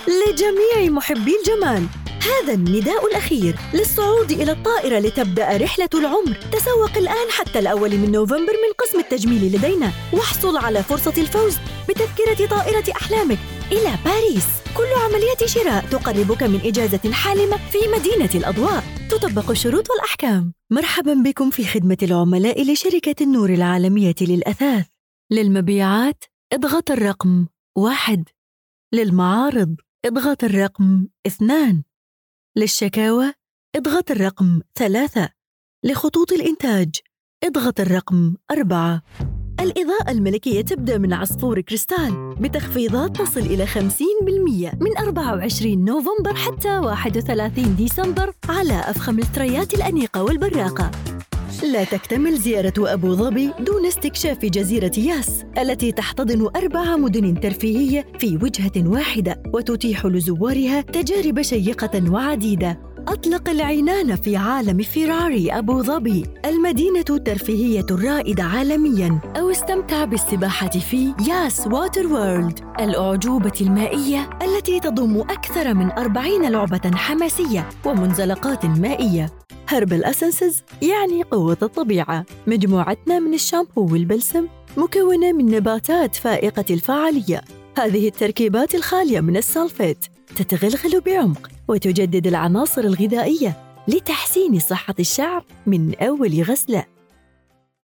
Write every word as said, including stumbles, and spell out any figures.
لجميع محبي الجمال، هذا النداء الأخير للصعود إلى الطائرة لتبدأ رحلة العمر. تسوق الآن حتى الأول من نوفمبر من قسم التجميل لدينا، واحصل على فرصة الفوز بتذكرة طائرة أحلامك إلى باريس. كل عملية شراء تقربك من إجازة حالمة في مدينة الأضواء. تطبق الشروط والأحكام. مرحباً بكم في خدمة العملاء لشركة النور العالمية للأثاث. للمبيعات اضغط الرقم واحد، للمعارض اضغط الرقم اثنان، للشكاوى اضغط الرقم ثلاثة، لخطوط الإنتاج اضغط الرقم أربعة. الإضاءة الملكية تبدأ من عصفور كريستال بتخفيضات تصل إلى خمسين بالمئة من أربعة وعشرين نوفمبر حتى واحد وثلاثين ديسمبر على أفخم الستريات الأنيقة والبراقة. لا تكتمل زيارة أبو ظبي دون استكشاف جزيرة ياس التي تحتضن أربع مدن ترفيهية في وجهة واحدة، وتتيح لزوارها تجارب شيقة وعديدة. أطلق العنان في عالم فيراري أبو ظبي، المدينة الترفيهية الرائدة عالمياً، أو استمتع بالسباحة في ياس ووتر وورلد، الأعجوبة المائية التي تضم أكثر من أربعين لعبة حماسية ومنزلقات مائية. هربل أسنسز يعني قوة الطبيعة. مجموعتنا من الشامبو والبلسم مكونة من نباتات فائقة الفعالية. هذه التركيبات الخالية من السلفيت تتغلغل بعمق وتجدد العناصر الغذائية لتحسين صحة الشعر من أول غسلة.